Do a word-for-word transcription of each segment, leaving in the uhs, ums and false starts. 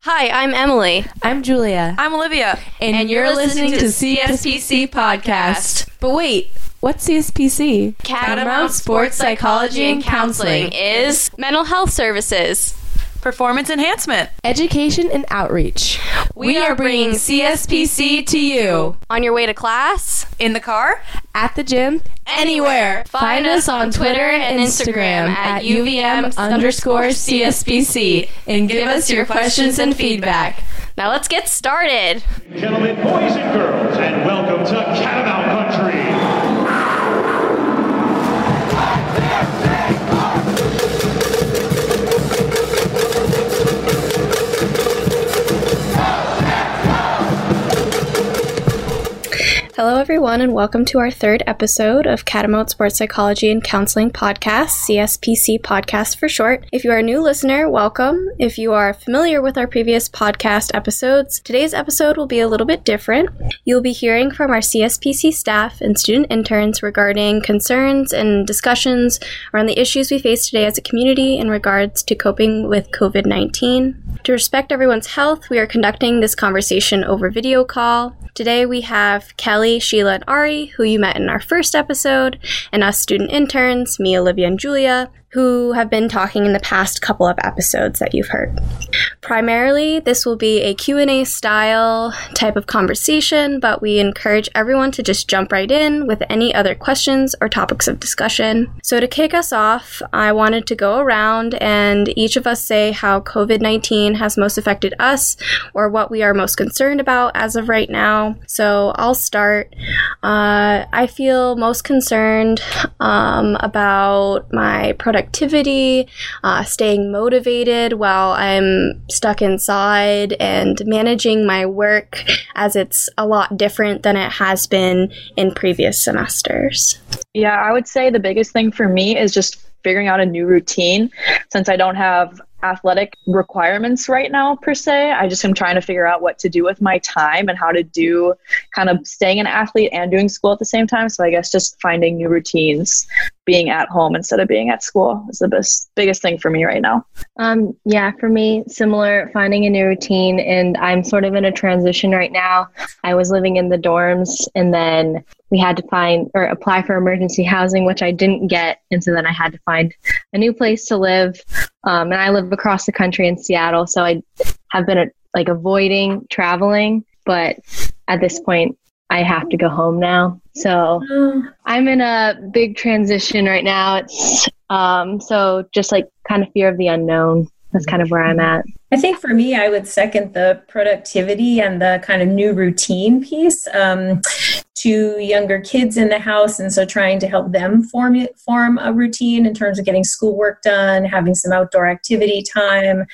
Hi, I'm Emily. I'm Julia. I'm Olivia. And, and you're, you're listening, listening to C S P C Podcast. But wait, what's C S P C? Catamount Sports Psychology and Counseling is mental health services, performance enhancement, education and outreach. We, we are bringing C S P C to you. On your way to class, in the car, at the gym, anywhere. Find us on Twitter and Instagram at U V M underscore C S P C and give us your questions and feedback. Now let's get started. Gentlemen, boys and girls, and welcome to Catamount Country. Hello, everyone, and welcome to our third episode of Catamount Sports Psychology and Counseling Podcast, C S P C Podcast for short. If you are a new listener, welcome. If you are familiar with our previous podcast episodes, today's episode will be a little bit different. You'll be hearing from our C S P C staff and student interns regarding concerns and discussions around the issues we face today as a community in regards to coping with covid nineteen. To respect everyone's health, we are conducting this conversation over video call. Today we have Kelly, Sheila, and Ari, who you met in our first episode, and us student interns, me, Olivia, and Julia, who have been talking in the past couple of episodes that you've heard. Primarily, this will be a Q and A style type of conversation, but we encourage everyone to just jump right in with any other questions or topics of discussion. So to kick us off, I wanted to go around and each of us say how covid nineteen has most affected us or what we are most concerned about as of right now. So I'll start. Uh, I feel most concerned um, about my productivity activity, uh, staying motivated while I'm stuck inside, and managing my work as it's a lot different than it has been in previous semesters. Yeah, I would say the biggest thing for me is just figuring out a new routine since I don't have athletic requirements right now per se. I just am trying to figure out what to do with my time and how to do kind of staying an athlete and doing school at the same time. So I guess just finding new routines, being at home instead of being at school is the best, biggest thing for me right now. Um, yeah, for me, similar, finding a new routine, and I'm sort of in a transition right now. I was living in the dorms, and then we had to find or apply for emergency housing, which I didn't get. And so then I had to find a new place to live. Um, and I live across the country in Seattle. So I have been like avoiding traveling, but at this point I have to go home now. So I'm in a big transition right now. It's um, so just like kind of fear of the unknown. That's kind of where I'm at. I think for me, I would second the productivity and the kind of new routine piece. Um, to younger kids in the house, and so trying to help them form it, form a routine in terms of getting schoolwork done, having some outdoor activity time,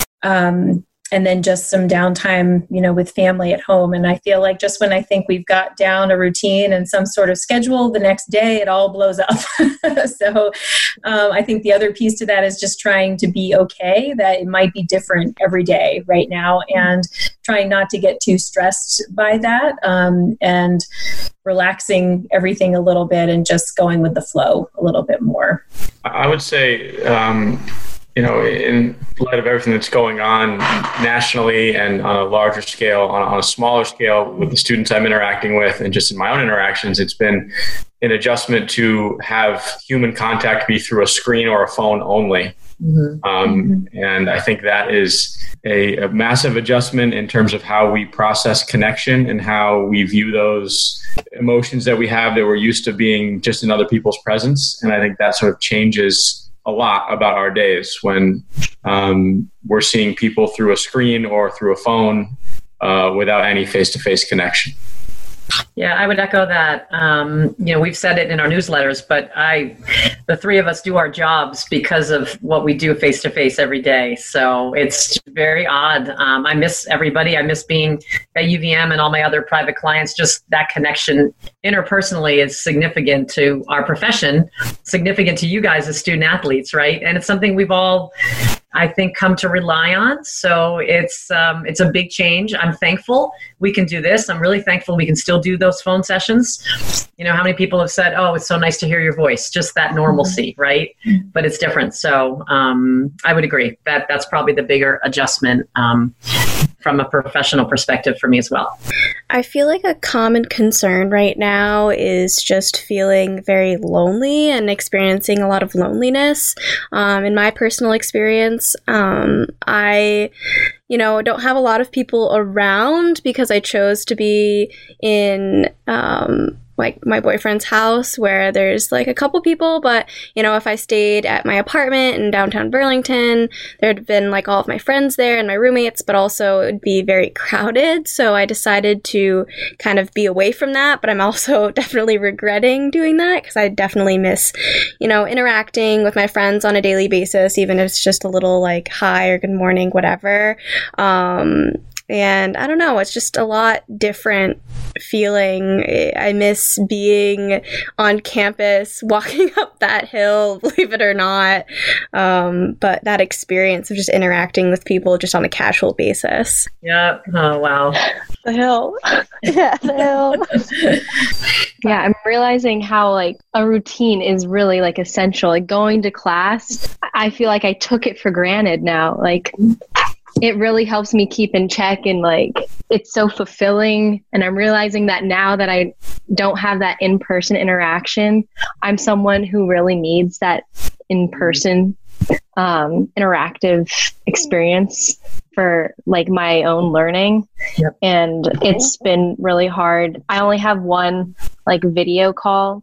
um, and then just some downtime, you know, with family at home. And I feel like just when I think we've got down a routine and some sort of schedule, the next day it all blows up. So um, I think the other piece to that is just trying to be okay that it might be different every day right now, and trying not to get too stressed by that, um, and relaxing everything a little bit and just going with the flow a little bit more. I would say, um, you know, in light of everything that's going on nationally and on a larger scale, on, on a smaller scale with the students I'm interacting with and just in my own interactions, it's been an adjustment to have human contact be through a screen or a phone only. Mm-hmm. Um, and I think that is a, a massive adjustment in terms of how we process connection and how we view those emotions that we have that we're used to being just in other people's presence. And I think that sort of changes a lot about our days when um, we're seeing people through a screen or through a phone uh, without any face-to-face connection. Yeah, I would echo that. Um, you know, we've said it in our newsletters, but I, the three of us do our jobs because of what we do face to face every day. So it's very odd. Um, I miss everybody. I miss being at U V M and all my other private clients. Just that connection interpersonally is significant to our profession, significant to you guys as student athletes, right? And it's something we've all I think, come to rely on. So it's um, it's a big change. I'm thankful we can do this. I'm really thankful we can still do those phone sessions. You know, how many people have said, oh, it's so nice to hear your voice, just that normalcy, right? But it's different. So um, I would agree that that's probably the bigger adjustment um, from a professional perspective for me as well. I feel like a common concern right now is just feeling very lonely and experiencing a lot of loneliness. Um, in my personal experience, um, I, you know, don't have a lot of people around because I chose to be in, um, like my boyfriend's house where there's like a couple people, but you know, if I stayed at my apartment in downtown Burlington, there'd been like all of my friends there and my roommates, but also it would be very crowded. So I decided to kind of be away from that, but I'm also definitely regretting doing that because I definitely miss, you know, interacting with my friends on a daily basis, even if it's just a little like hi or good morning, whatever. Um, And I don't know, it's just a lot different feeling. I miss being on campus, walking up that hill, believe it or not. Um, but that experience of just interacting with people just on a casual basis. Yeah. Oh, wow. The hill. Yeah, the hill. Yeah, I'm realizing how like a routine is really like essential. Like going to class, I feel like I took it for granted now. Like it really helps me keep in check and like it's so fulfilling. And I'm realizing that now that I don't have that in-person interaction, I'm someone who really needs that in-person um, interactive experience for like my own learning. Yep. And it's been really hard. I only have one like video call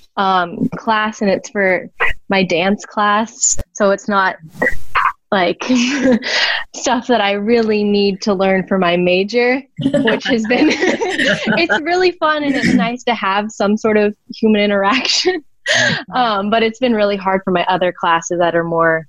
um, class and it's for my dance class. So it's not like stuff that I really need to learn for my major, which has been, it's really fun and it's nice to have some sort of human interaction. Um, but it's been really hard for my other classes that are more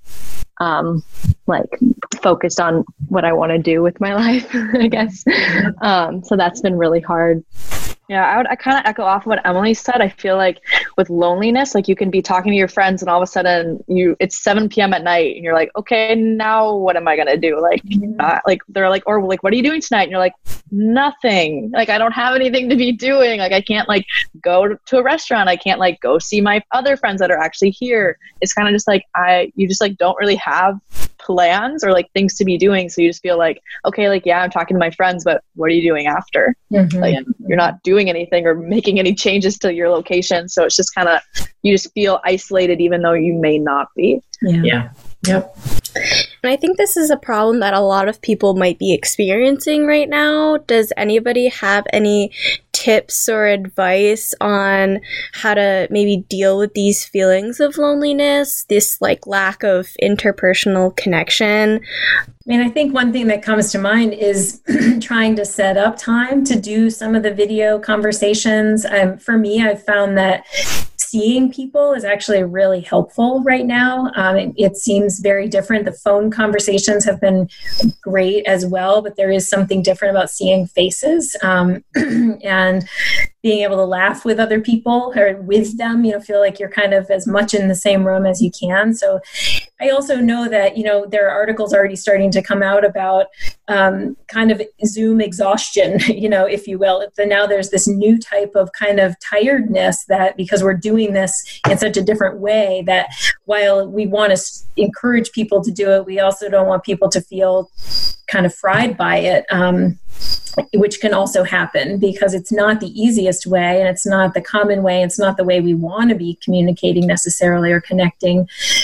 um, like focused on what I want to do with my life, I guess. Um, so that's been really hard. Yeah, I would I kind of echo off what Emily said. I feel like with loneliness, like you can be talking to your friends and all of a sudden you it's seven p.m. at night and you're like, okay, now what am I going to do? Like, not, like they're like, or like, what are you doing tonight? And you're like, nothing. Like, I don't have anything to be doing. Like, I can't like go to a restaurant. I can't like go see my other friends that are actually here. It's kind of just like, I, you just like don't really have plans or like things to be doing. So you just feel like, okay, like, yeah, I'm talking to my friends, but what are you doing after? Mm-hmm. Like, you're not doing anything or making any changes to your location. So it's just kind of, you just feel isolated even though you may not be. Yeah. Yeah. Yep. And I think this is a problem that a lot of people might be experiencing right now. Does anybody have any tips or advice on how to maybe deal with these feelings of loneliness, this like lack of interpersonal connection? I mean, I think one thing that comes to mind is trying to set up time to do some of the video conversations. Um, for me, I've found that seeing people is actually really helpful right now. Um, it, it seems very different. The phone conversations have been great as well, but there is something different about seeing faces um, and being able to laugh with other people or with them, you know, feel like you're kind of as much in the same room as you can. So I also know that, you know, there are articles already starting to come out about um, kind of Zoom exhaustion, you know, if you will. But now there's this new type of kind of tiredness that because we're doing this in such a different way that while we want to encourage people to do it, we also don't want people to feel kind of fried by it. Um, which can also happen because it's not the easiest way and it's not the common way. It's not the way we want to be communicating necessarily or connecting.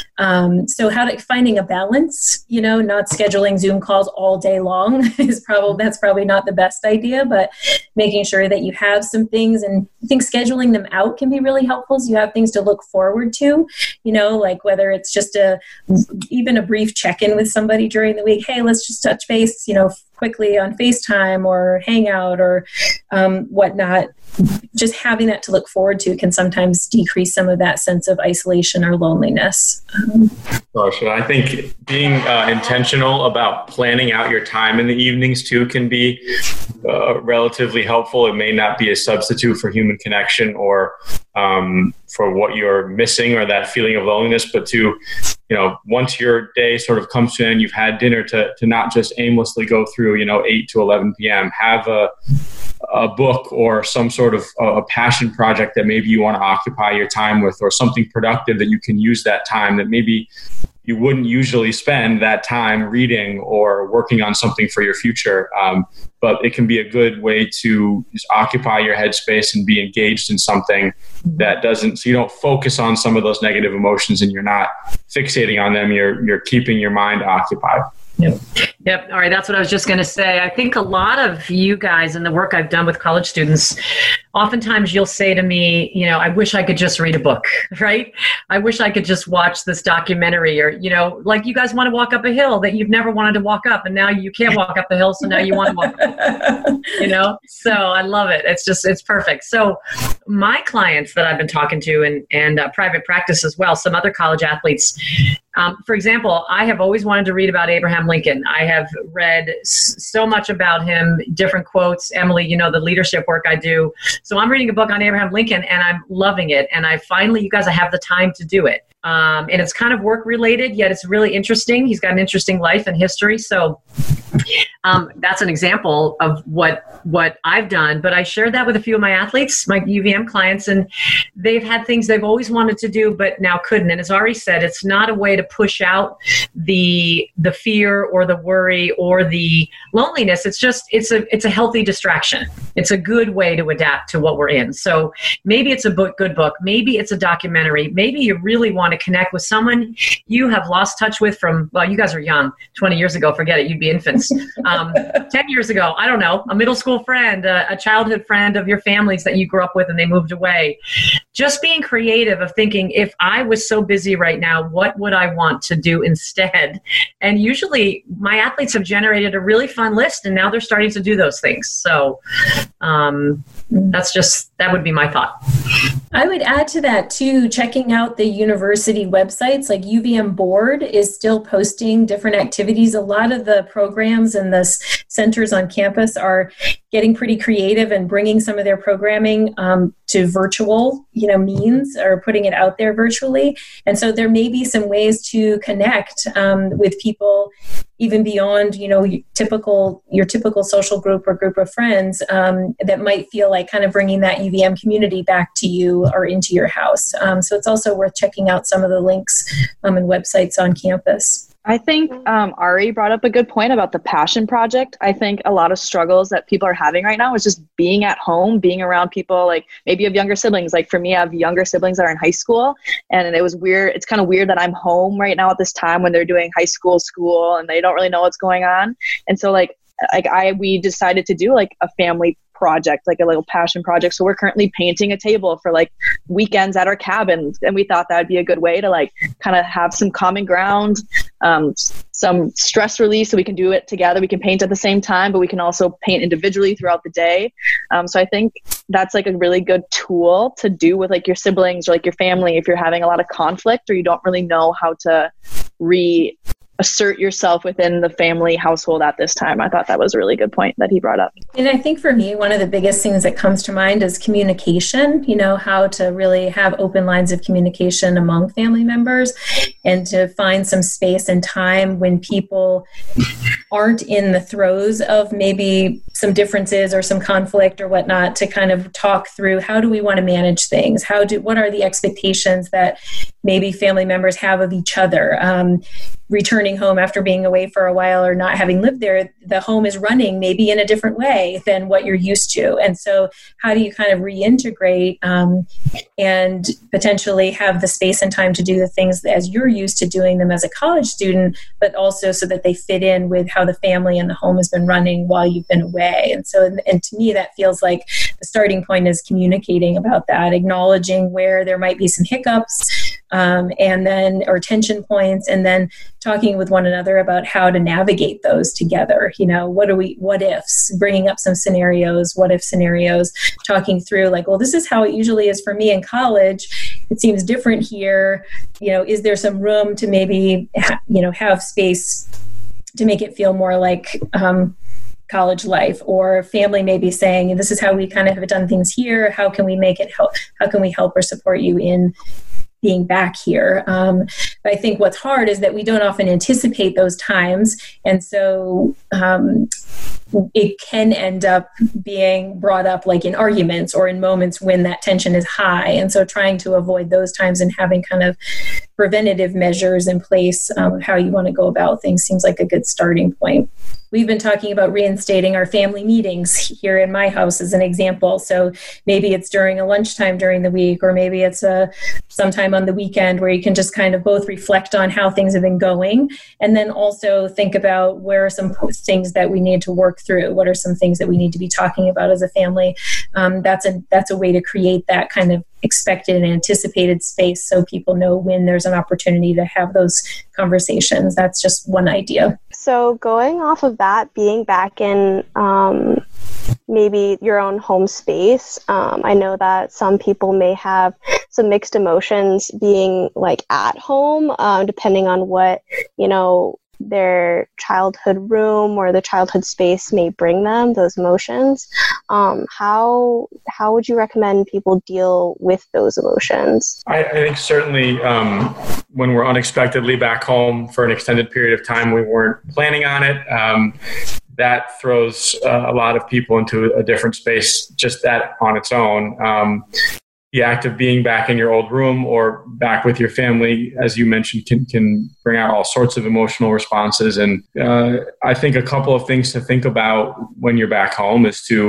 Um, so how to finding a balance, you know, not scheduling Zoom calls all day long is probably, that's probably not the best idea, but making sure that you have some things, and I think scheduling them out can be really helpful. So you have things to look forward to, you know, like whether it's just a, even a brief check-in with somebody during the week. Hey, let's just touch base, you know, quickly on FaceTime or Hangout or um, whatnot. Just having that to look forward to can sometimes decrease some of that sense of isolation or loneliness. Um, Gosh, I think being uh, intentional about planning out your time in the evenings too can be uh, relatively helpful. It may not be a substitute for human connection or um, for what you're missing or that feeling of loneliness, but to, you know, once your day sort of comes to an end, you've had dinner, to to not just aimlessly go through, you know, eight to eleven p.m. Have a a book or some sort of a passion project that maybe you want to occupy your time with, or something productive that you can use that time that maybe you wouldn't usually spend that time reading or working on something for your future. Um, but it can be a good way to just occupy your headspace and be engaged in something that doesn't, so you don't focus on some of those negative emotions and you're not fixating on them. You're, you're keeping your mind occupied. Yep. Yep. All right. That's what I was just going to say. I think a lot of you guys and the work I've done with college students, oftentimes you'll say to me, you know, I wish I could just read a book, right? I wish I could just watch this documentary, or, you know, like you guys want to walk up a hill that you've never wanted to walk up, and now you can't walk up the hill. So now you want to walk up, you know? So I love it. It's just, it's perfect. So my clients that I've been talking to, and, and uh, private practice as well, some other college athletes, Um, for example, I have always wanted to read about Abraham Lincoln. I have read s- so much about him, different quotes. Emily, you know, the leadership work I do. So I'm reading a book on Abraham Lincoln and I'm loving it. And I finally, you guys, I have the time to do it. Um, and it's kind of work related, yet it's really interesting. He's got an interesting life and history. So um, that's an example of what what I've done. But I shared that with a few of my athletes, my U V M clients, and they've had things they've always wanted to do, but now couldn't. And as Ari said, it's not a way to push out the the fear or the worry or the loneliness. It's just, it's a it's a healthy distraction. It's a good way to adapt to what we're in. So maybe it's a book, good book. Maybe it's a documentary. Maybe you really want to connect with someone you have lost touch with from, well, you guys are young, twenty years ago, forget it, you'd be infants. Um, ten years ago, I don't know, a middle school friend, a, a childhood friend of your families that you grew up with and they moved away. Just being creative of thinking, if I was so busy right now, what would I want to do instead? And usually my athletes have generated a really fun list and now they're starting to do those things. So um, that's just, that would be my thought. I would add to that too, checking out the university websites. Like U V M Board is still posting different activities. A lot of the programs and the centers on campus are getting pretty creative and bringing some of their programming um, to virtual, you know, means, or putting it out there virtually. And so there may be some ways to connect um, with people even beyond, you know, your typical your typical social group or group of friends um, that might feel like kind of bringing that U V M community back to you or into your house. Um, so it's also worth checking out some of the links um, and websites on campus. I think um, Ari brought up a good point about the passion project. I think a lot of struggles that people are having right now is just being at home, being around people. Like maybe you have younger siblings. Like for me, I have younger siblings that are in high school, and it was weird. It's kind of weird that I'm home right now at this time when they're doing high school school and they don't really know what's going on. And so like, like I, we decided to do like a family project, like a little passion project. So we're currently painting a table for like weekends at our cabin. And we thought that would be a good way to like kind of have some common ground, um, some stress release, so we can do it together. We can paint at the same time, but we can also paint individually throughout the day. Um, so I think that's like a really good tool to do with like your siblings or like your family if you're having a lot of conflict or you don't really know how to re assert yourself within the family household at this time. I thought that was a really good point that he brought up. And I think for me, one of the biggest things that comes to mind is communication, you know, how to really have open lines of communication among family members and to find some space and time when people aren't in the throes of maybe some differences or some conflict or whatnot, to kind of talk through how do we want to manage things? How do, what are the expectations that maybe family members have of each other? Um, returning home after being away for a while or not having lived there, the home is running maybe in a different way than what you're used to. And so how do you kind of reintegrate um, and potentially have the space and time to do the things as you're used to doing them as a college student, but also so that they fit in with how the family and the home has been running while you've been away. And so, and to me, that feels like the starting point is communicating about that, acknowledging where there might be some hiccups, Um, and then, or tension points, and then talking with one another about how to navigate those together. You know, what are we, what ifs, bringing up some scenarios, what if scenarios, talking through like, well, this is how it usually is for me in college. It seems different here. You know, is there some room to maybe, ha- you know, have space to make it feel more like, um, college life, or family may be saying, this is how we kind of have done things here. How can we make it help? How can we help or support you in being back here? Um, but I think what's hard is that we don't often anticipate those times. And so um, it can end up being brought up like in arguments or in moments when that tension is high. And so trying to avoid those times and having kind of preventative measures in place um, of how you want to go about things seems like a good starting point. We've been talking about reinstating our family meetings here in my house as an example. So maybe it's during a lunchtime during the week, or maybe it's a sometime on the weekend where you can just kind of both reflect on how things have been going, and then also think about where are some things that we need to work through. What are some things that we need to be talking about as a family? Um, that's a that's a way to create that kind of expected and anticipated space so people know when there's an opportunity to have those conversations. That's just one idea. So going off of that, being back in um, maybe your own home space, um, I know that some people may have some mixed emotions being like at home, um, depending on what, you know, their childhood room or the childhood space may bring them, those emotions. Um, how how would you recommend people deal with those emotions? I, I think certainly um, when we're unexpectedly back home for an extended period of time, we weren't planning on it. Um, that throws uh, a lot of people into a different space, just that on its own. Um, The act of being back in your old room or back with your family, as you mentioned, can, can bring out all sorts of emotional responses. And uh, I think a couple of things to think about when you're back home is to,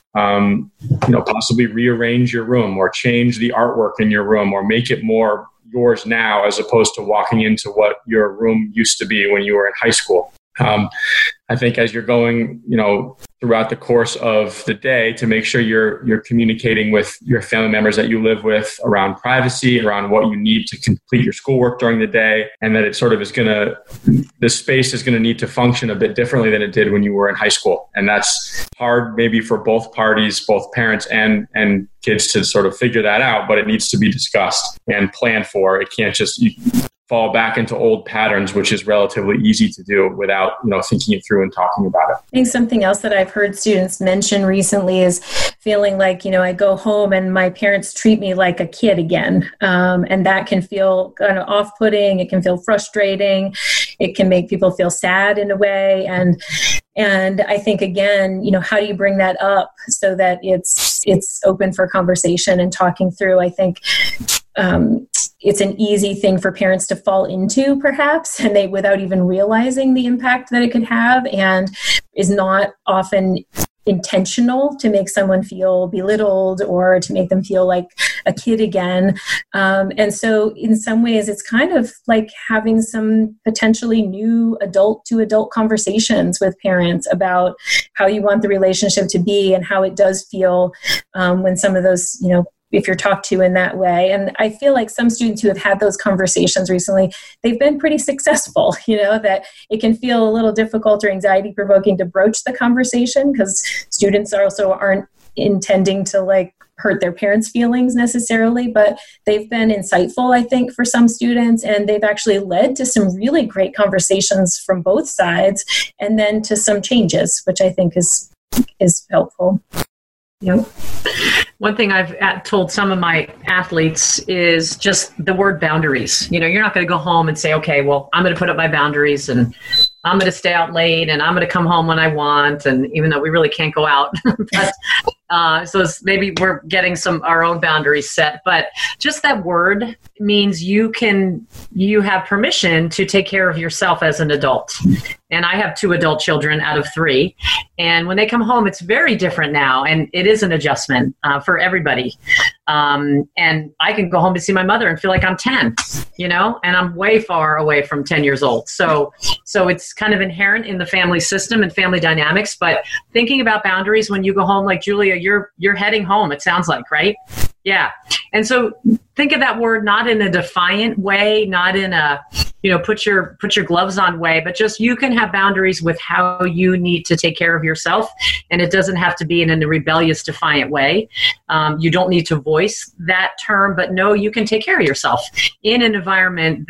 um, you know, possibly rearrange your room or change the artwork in your room or make it more yours now as opposed to walking into what your room used to be when you were in high school. Um, I think as you're going, you know, throughout the course of the day, to make sure you're you're communicating with your family members that you live with around privacy, around what you need to complete your schoolwork during the day, and that it sort of is going to, the space is going to need to function a bit differently than it did when you were in high school. And that's hard maybe for both parties, both parents and and kids to sort of figure that out, but it needs to be discussed and planned for. It can't just you, fall back into old patterns, which is relatively easy to do without, you know, thinking it through and talking about it. I think something else that I've heard students mention recently is feeling like, you know, I go home and my parents treat me like a kid again. Um, and that can feel kind of off-putting. It can feel frustrating. It can make people feel sad in a way. And And I think, again, you know, how do you bring that up so that it's it's open for conversation and talking through? I think um, it's an easy thing for parents to fall into, perhaps, and they without even realizing the impact that it could have, and is not often intentional to make someone feel belittled or to make them feel like a kid again. Um, and so in some ways, it's kind of like having some potentially new adult to adult conversations with parents about how you want the relationship to be and how it does feel um, when some of those, you know, if you're talked to in that way. And I feel like some students who have had those conversations recently, they've been pretty successful, you know, that it can feel a little difficult or anxiety provoking to broach the conversation because students also aren't intending to like hurt their parents' feelings necessarily, but they've been insightful, I think, for some students, and they've actually led to some really great conversations from both sides and then to some changes, which I think is is helpful. Yep. One thing I've told some of my athletes is just the word boundaries. You know, you're not going to go home and say, okay, well, I'm going to put up my boundaries and I'm going to stay out late and I'm going to come home when I want. And even though we really can't go out, but, uh, so it's maybe we're getting some our own boundaries set. But just that word means you can you have permission to take care of yourself as an adult. And I have two adult children out of three. And when they come home, it's very different now. And it is an adjustment uh, for everybody. Um, and I can go home to see my mother and feel like I'm ten, you know, and I'm way far away from ten years old. So, so it's kind of inherent in the family system and family dynamics. But thinking about boundaries when you go home, like Julia, you're, you're heading home, it sounds like, right? Yeah. And so think of that word not in a defiant way, not in a, you know, put your put your gloves on way, but just you can have boundaries with how you need to take care of yourself. And it doesn't have to be in a rebellious, defiant way. Um, you don't need to voice that term, but no, you can take care of yourself in an environment that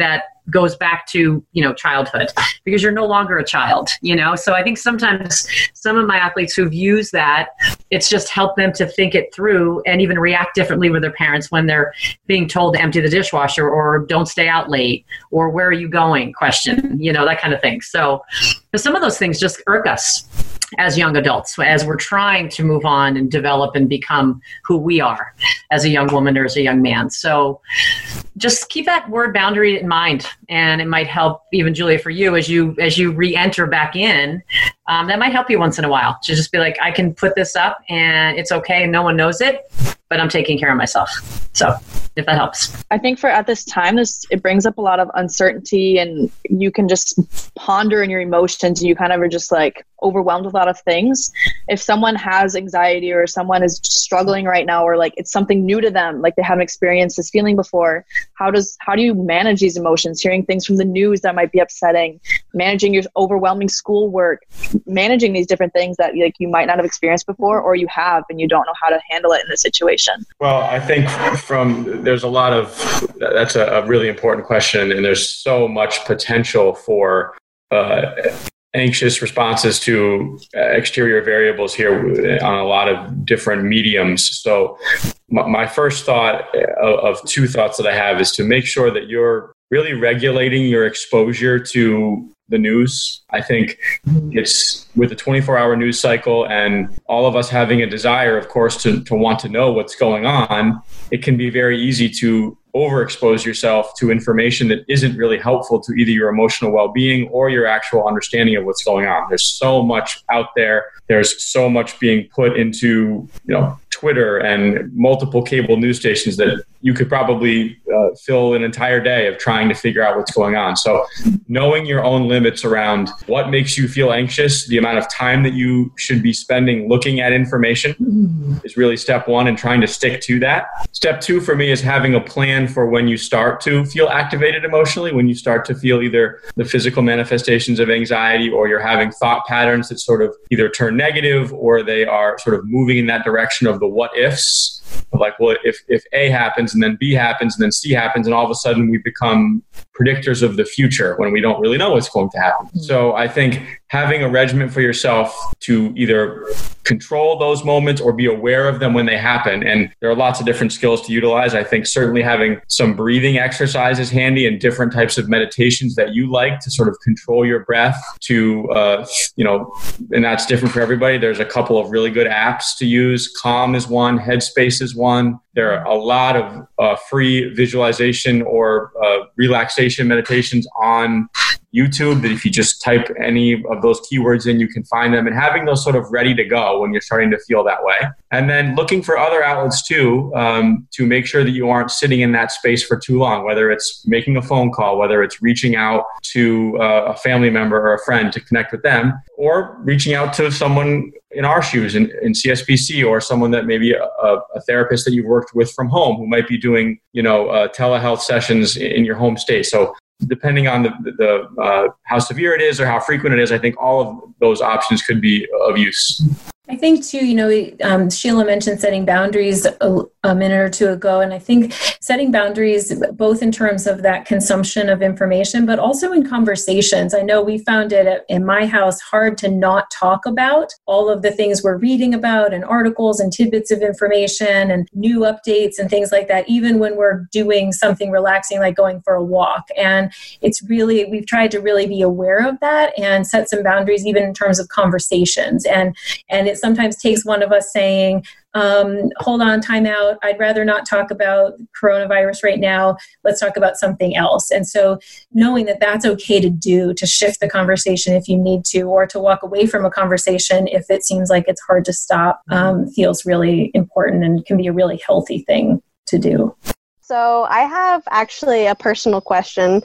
goes back to, you know, childhood, because you're no longer a child, you know? So I think sometimes some of my athletes who've used that, it's just helped them to think it through and even react differently with their parents when they're being told to empty the dishwasher or don't stay out late or where are you going question, you know, that kind of thing. So some of those things just irk us as young adults, as we're trying to move on and develop and become who we are as a young woman or as a young man. So just keep that word boundary in mind, and it might help even, Julia, for you as you as you re-enter back in. Um, that might help you once in a while to just be like, I can put this up and it's okay, no one knows it, but I'm taking care of myself. So if that helps. I think for at this time, this it brings up a lot of uncertainty, and you can just ponder in your emotions. You kind of are just like overwhelmed with a lot of things. If someone has anxiety or someone is struggling right now, or like it's something new to them, like they haven't experienced this feeling before, how does how do you manage these emotions? Hearing things from the news that might be upsetting, managing your overwhelming schoolwork, managing these different things that like you might not have experienced before, or you have and you don't know how to handle it in this situation. Well, I think from there's a lot of that's a, a really important question, and there's so much potential for uh, anxious responses to exterior variables here on a lot of different mediums. So my, my first thought of, of two thoughts that I have is to make sure that you're really regulating your exposure to the news. I think it's with the twenty-four hour news cycle and all of us having a desire, of course, to, to want to know what's going on, it can be very easy to overexpose yourself to information that isn't really helpful to either your emotional well-being or your actual understanding of what's going on. There's so much out there. There's so much being put into, you know, Twitter and multiple cable news stations that you could probably uh, fill an entire day of trying to figure out what's going on. So knowing your own limits around what makes you feel anxious, the amount of time that you should be spending looking at information is really step one, and trying to stick to that. Step two for me is having a plan for when you start to feel activated emotionally, when you start to feel either the physical manifestations of anxiety or you're having thought patterns that sort of either turn negative or they are sort of moving in that direction of the what ifs. Like, well, if, if A happens and then B happens and then C happens, and all of a sudden we become predictors of the future when we don't really know what's going to happen. Mm-hmm. So I think having a regimen for yourself to either control those moments or be aware of them when they happen. And there are lots of different skills to utilize. I think certainly having some breathing exercises handy and different types of meditations that you like to sort of control your breath to, uh, you know, and that's different for everybody. There's a couple of really good apps to use. Calm is one, Headspace is one. There are a lot of uh, free visualization or uh, relaxation meditations on YouTube that if you just type any of those keywords in, you can find them, and having those sort of ready to go when you're starting to feel that way. And then looking for other outlets too, um, to make sure that you aren't sitting in that space for too long, whether it's making a phone call, whether it's reaching out to uh, a family member or a friend to connect with them, or reaching out to someone in our shoes in, in C S P C, or someone that maybe a, a therapist that you've worked with from home who might be doing, you know, uh, telehealth sessions in your home state. So depending on the, the uh, how severe it is or how frequent it is, I think all of those options could be of use. I think too, you know, um, Sheila mentioned setting boundaries a, a minute or two ago, and I think setting boundaries both in terms of that consumption of information, but also in conversations. I know we found it at, in my house hard to not talk about all of the things we're reading about and articles and tidbits of information and new updates and things like that, even when we're doing something relaxing like going for a walk. And it's really, we've tried to really be aware of that and set some boundaries even in terms of conversations. And, and it's sometimes takes one of us saying, um, hold on, time out. I'd rather not talk about coronavirus right now. Let's talk about something else. And so knowing that that's okay to do, to shift the conversation if you need to, or to walk away from a conversation if it seems like it's hard to stop, um, feels really important and can be a really healthy thing to do. So I have actually a personal question.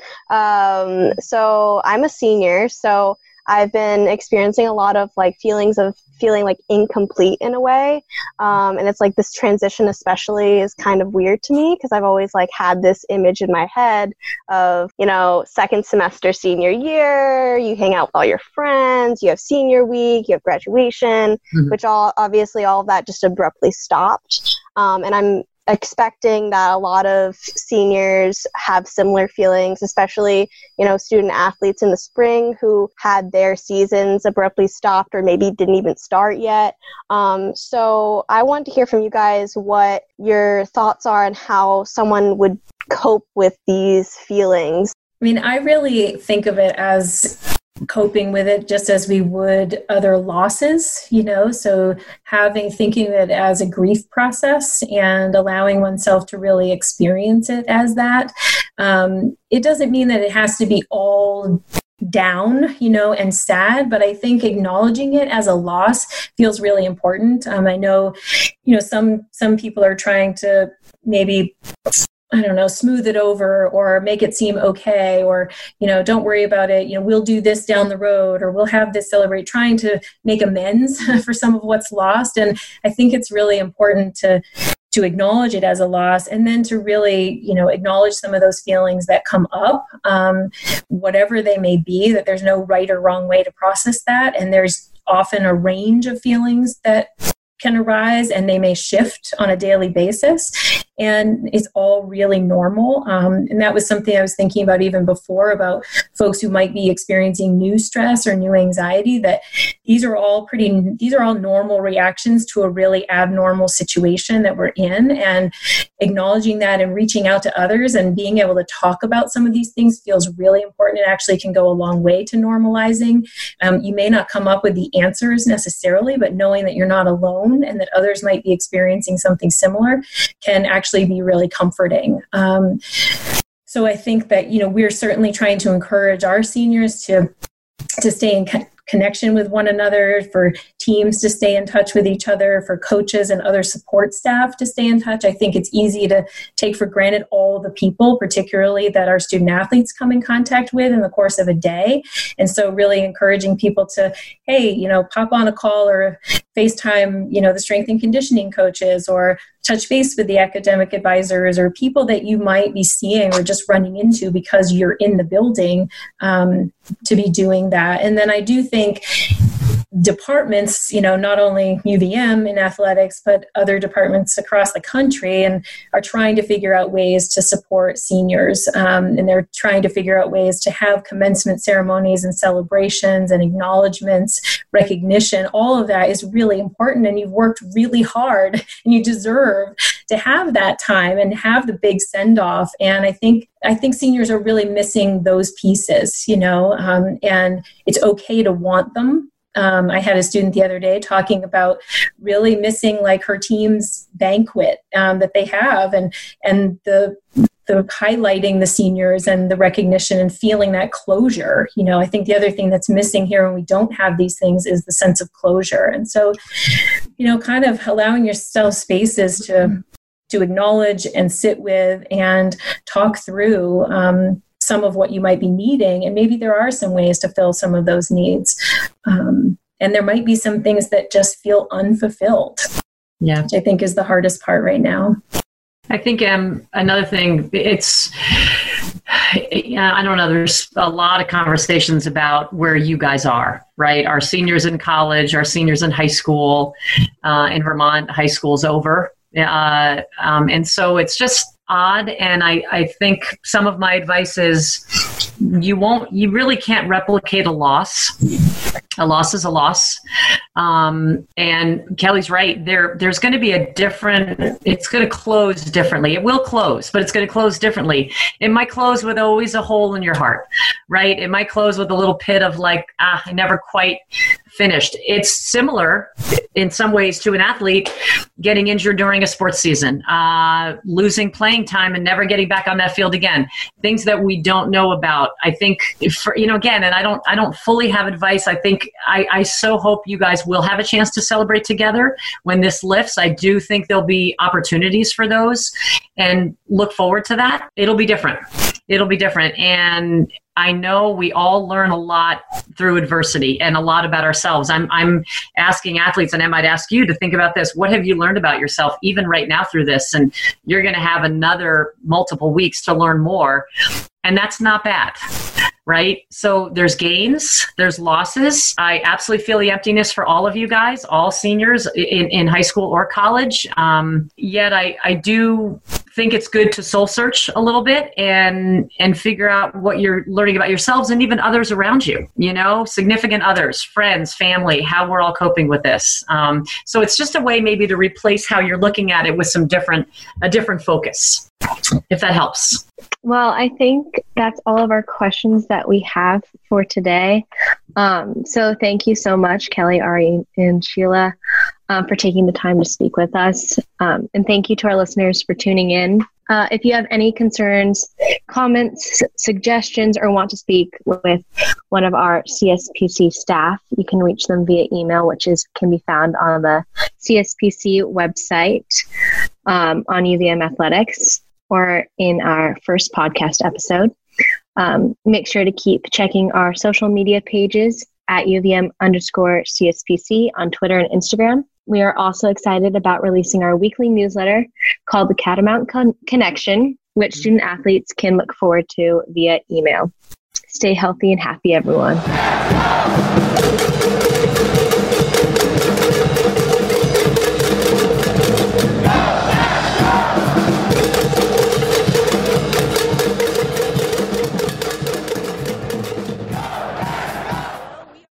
Um, so I'm a senior, so I've been experiencing a lot of like feelings of feeling like incomplete in a way. Um, and it's like this transition especially is kind of weird to me because I've always like had this image in my head of, you know, second semester senior year, you hang out with all your friends, you have senior week, you have graduation, mm-hmm. which all obviously all of that just abruptly stopped. Um, and I'm expecting that a lot of seniors have similar feelings, especially, you know, student athletes in the spring who had their seasons abruptly stopped or maybe didn't even start yet. Um, so I want to hear from you guys what your thoughts are on how someone would cope with these feelings. I mean, I really think of it as coping with it just as we would other losses, you know, so having, thinking of it as a grief process and allowing oneself to really experience it as that. Um, it doesn't mean that it has to be all down, you know, and sad, but I think acknowledging it as a loss feels really important. Um, I know, you know, some, some people are trying to maybe, I don't know, smooth it over or make it seem okay, or, you know, don't worry about it. You know, we'll do this down the road, or we'll have this celebrate, trying to make amends for some of what's lost. And I think it's really important to, to acknowledge it as a loss, and then to really, you know, acknowledge some of those feelings that come up, um, whatever they may be, that there's no right or wrong way to process that. And there's often a range of feelings that can arise, and they may shift on a daily basis, and it's all really normal. Um, and that was something I was thinking about even before, about folks who might be experiencing new stress or new anxiety, that these are all pretty, these are all normal reactions to a really abnormal situation that we're in, and acknowledging that and reaching out to others and being able to talk about some of these things feels really important. It actually can go a long way to normalizing. Um, you may not come up with the answers necessarily, but knowing that you're not alone and that others might be experiencing something similar can actually be really comforting. Um, so I think that, you know, we're certainly trying to encourage our seniors to to stay in co- connection with one another, for teams to stay in touch with each other, for coaches and other support staff to stay in touch. I think it's easy to take for granted all the people, particularly that our student athletes come in contact with in the course of a day. And so really encouraging people to, hey, you know, pop on a call or FaceTime, you know, the strength and conditioning coaches, or touch base with the academic advisors or people that you might be seeing or just running into because you're in the building, um, to be doing that. And then I do think departments, you know, not only U V M in athletics, but other departments across the country, and are trying to figure out ways to support seniors. Um, and they're trying to figure out ways to have commencement ceremonies and celebrations and acknowledgments, recognition. All of that is really important, and you've worked really hard, and you deserve to have that time and have the big send off. And I think I think seniors are really missing those pieces, you know, um, and it's okay to want them. Um, I had a student the other day talking about really missing like her team's banquet um, that they have, and and the the highlighting the seniors and the recognition and feeling that closure. You know, I think the other thing that's missing here when we don't have these things is the sense of closure. And so, you know, kind of allowing yourself spaces to to acknowledge and sit with and talk through um, some of what you might be needing. And maybe there are some ways to fill some of those needs. Um, and there might be some things that just feel unfulfilled. Yeah. Which I think is the hardest part right now. I think um, another thing, it's, yeah, I don't know, there's a lot of conversations about where you guys are, right? Our seniors in college, our seniors in high school. Uh, in Vermont, high school's over. Uh, um, and so it's just odd. And I, I think some of my advice is you won't, you really can't replicate a loss. A loss is a loss. Um, and Kelly's right. There, there's going to be a different, it's going to close differently. It will close, but it's going to close differently. It might close with always a hole in your heart, right? It might close with a little pit of like, ah, I never quite finished. It's similar in some ways to an athlete getting injured during a sports season, uh, losing playing time and never getting back on that field again. Things that we don't know about. I think, for, you know, again, and I don't, I don't fully have advice. I think I, I so hope you guys will have a chance to celebrate together when this lifts. I do think there'll be opportunities for those, and look forward to that. It'll be different. It'll be different. And I know we all learn a lot through adversity and a lot about ourselves. I'm I'm asking athletes, and I might ask you to think about this. What have you learned about yourself even right now through this? And you're going to have another multiple weeks to learn more. And that's not bad. right? So there's gains, there's losses. I absolutely feel the emptiness for all of you guys, all seniors in, in high school or college. Um, yet I, I do think it's good to soul search a little bit and and figure out what you're learning about yourselves and even others around you, you know, significant others, friends, family, how we're all coping with this. Um, so it's just a way maybe to replace how you're looking at it with some different, a different focus, if that helps. Well, I think that's all of our questions that we have for today. Um, so thank you so much, Kelly, Ari, and Sheila, um, for taking the time to speak with us. Um, and thank you to our listeners for tuning in. Uh, if you have any concerns, comments, suggestions, or want to speak with one of our C S P C staff, you can reach them via email, which is can be found on the C S P C website um, on U V M Athletics, or in our first podcast episode. Um, make sure to keep checking our social media pages at U V M underscore C S P C on Twitter and Instagram. We are also excited about releasing our weekly newsletter called the Catamount Con- Connection, which student athletes can look forward to via email. Stay healthy and happy, everyone.